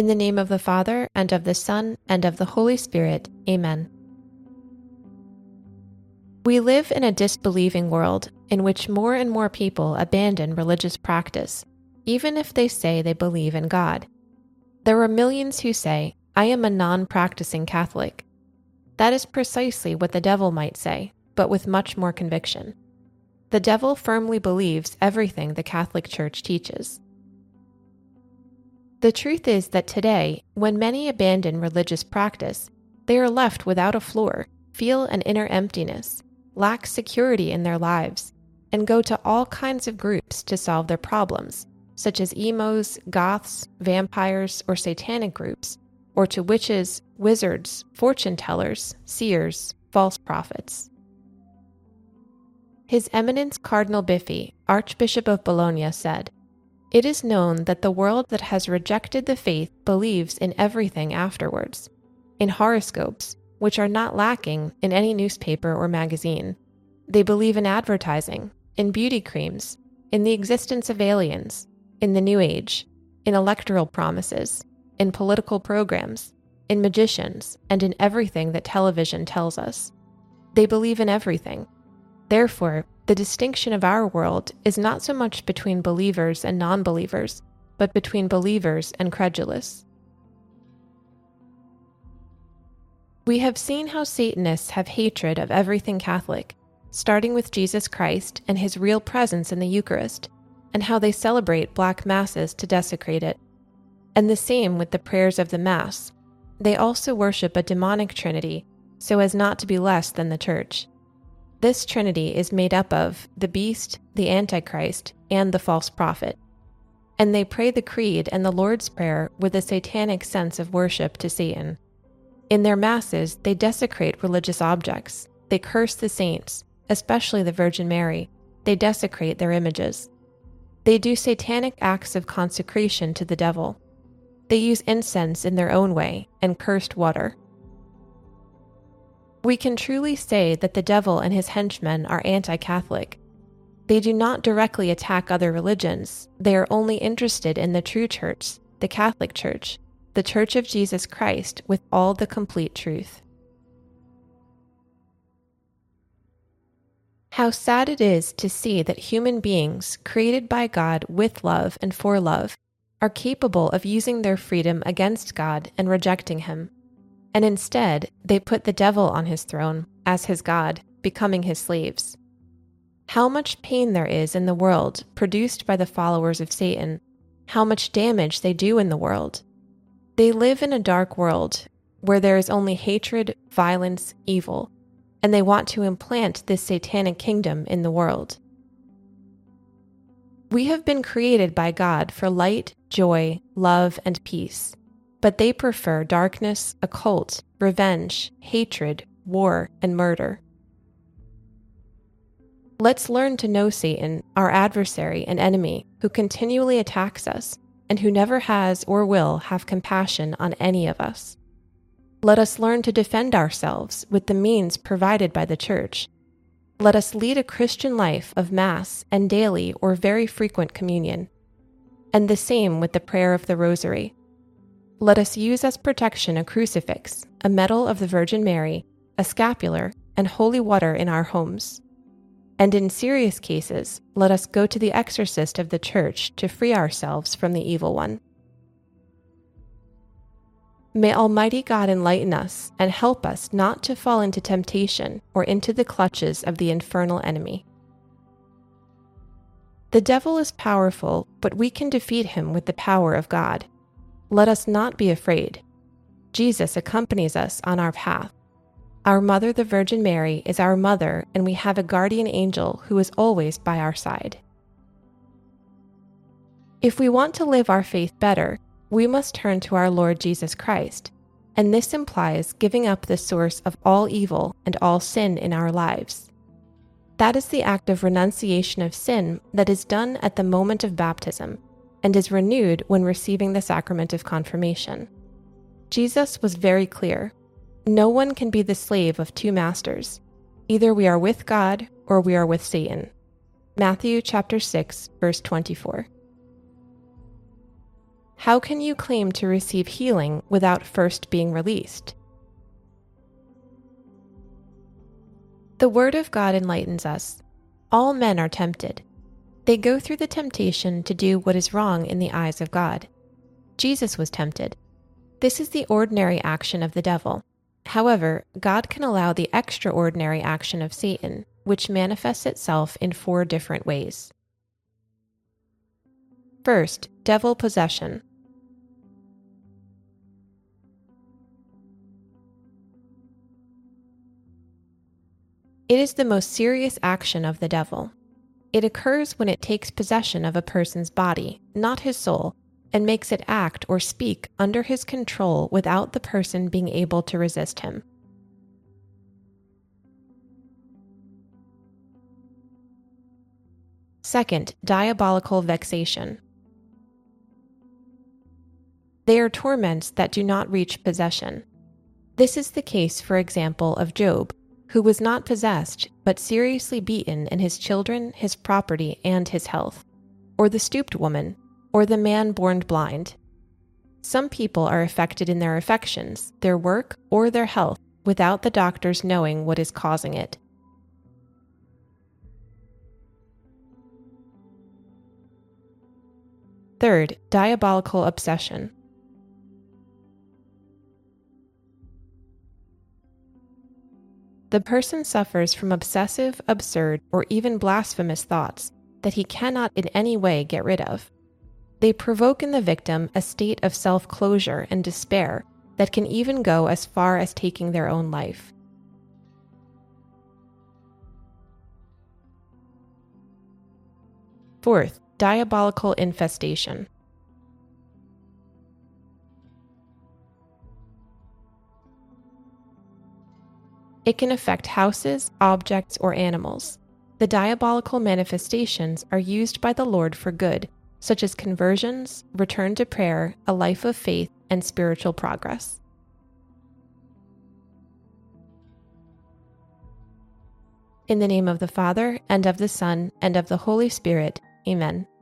In the name of the Father, and of the Son, and of the Holy Spirit. Amen. We live in a disbelieving world in which more and more people abandon religious practice, even if they say they believe in God. There are millions who say, "I am a non-practicing Catholic." That is precisely what the devil might say, but with much more conviction. The devil firmly believes everything the Catholic Church teaches. The truth is that today, when many abandon religious practice, they are left without a floor, feel an inner emptiness, lack security in their lives, and go to all kinds of groups to solve their problems, such as emos, goths, vampires, or satanic groups, or to witches, wizards, fortune tellers, seers, false prophets. His Eminence Cardinal Biffi, Archbishop of Bologna, said, "It is known that the world that has rejected the faith believes in everything afterwards, in horoscopes, which are not lacking in any newspaper or magazine. They believe in advertising, in beauty creams, in the existence of aliens, in the New Age, in electoral promises, in political programs, in magicians, and in everything that television tells us. They believe in everything. Therefore, the distinction of our world is not so much between believers and non-believers, but between believers and credulous." We have seen how Satanists have hatred of everything Catholic, starting with Jesus Christ and his real presence in the Eucharist, and how they celebrate Black Masses to desecrate it. And the same with the prayers of the Mass. They also worship a demonic trinity, so as not to be less than the Church. This trinity is made up of the beast, the Antichrist, and the false prophet. And they pray the Creed and the Lord's Prayer with a satanic sense of worship to Satan. In their masses, they desecrate religious objects. They curse the saints, especially the Virgin Mary. They desecrate their images. They do satanic acts of consecration to the devil. They use incense in their own way and cursed water. We can truly say that the devil and his henchmen are anti-Catholic. They do not directly attack other religions. They are only interested in the true church, the Catholic Church, the Church of Jesus Christ with all the complete truth. How sad it is to see that human beings, created by God with love and for love, are capable of using their freedom against God and rejecting him. And instead, they put the devil on his throne as his God, becoming his slaves. How much pain there is in the world produced by the followers of Satan, how much damage they do in the world. They live in a dark world where there is only hatred, violence, evil, and they want to implant this satanic kingdom in the world. We have been created by God for light, joy, love, and peace. But they prefer darkness, occult, revenge, hatred, war, and murder. Let's learn to know Satan, our adversary and enemy, who continually attacks us, and who never has or will have compassion on any of us. Let us learn to defend ourselves with the means provided by the Church. Let us lead a Christian life of Mass and daily or very frequent communion, and the same with the prayer of the Rosary. Let us use as protection a crucifix, a medal of the Virgin Mary, a scapular, and holy water in our homes. And in serious cases, let us go to the exorcist of the Church to free ourselves from the evil one. May Almighty God enlighten us and help us not to fall into temptation or into the clutches of the infernal enemy. The devil is powerful, but we can defeat him with the power of God. Let us not be afraid. Jesus accompanies us on our path. Our Mother, the Virgin Mary, is our mother, and we have a guardian angel who is always by our side. If we want to live our faith better, we must turn to our Lord Jesus Christ, and this implies giving up the source of all evil and all sin in our lives. That is the act of renunciation of sin that is done at the moment of baptism, and is renewed when receiving the sacrament of confirmation. Jesus was very clear. No one can be the slave of two masters. Either we are with God or we are with Satan. Matthew chapter 6, verse 24. How can you claim to receive healing without first being released? The Word of God enlightens us. All men are tempted. They go through the temptation to do what is wrong in the eyes of God. Jesus was tempted. This is the ordinary action of the devil. However, God can allow the extraordinary action of Satan, which manifests itself in 4 different ways. First, devil possession. It is the most serious action of the devil. It occurs when it takes possession of a person's body, not his soul, and makes it act or speak under his control without the person being able to resist him. Second, diabolical vexation. They are torments that do not reach possession. This is the case, for example, of Job, who was not possessed, but seriously beaten in his children, his property, and his health, or the stooped woman, or the man born blind. Some people are affected in their affections, their work, or their health, without the doctors knowing what is causing it. Third, diabolical obsession. The person suffers from obsessive, absurd, or even blasphemous thoughts that he cannot in any way get rid of. They provoke in the victim a state of self-closure and despair that can even go as far as taking their own life. Fourth, diabolical infestation. It can affect houses, objects, or animals. The diabolical manifestations are used by the Lord for good, such as conversions, return to prayer, a life of faith, and spiritual progress. In the name of the Father, and of the Son, and of the Holy Spirit, Amen.